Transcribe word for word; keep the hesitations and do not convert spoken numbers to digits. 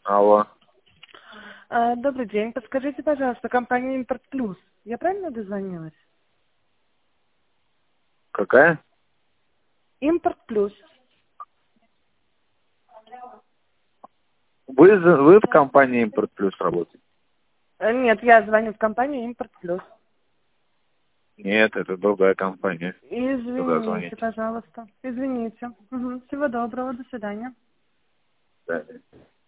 Алло. А, Добрый день. Подскажите, пожалуйста, компания Импорт Плюс. Я правильно дозвонилась? Какая? Импорт Плюс. Вы, за- вы в компании Импорт Плюс работаете? Э, Нет, я звоню в компанию Импорт Плюс. Нет, это другая компания. Туда Извините, звоните. пожалуйста. Извините. Мгм. Всего доброго. До свидания. Да.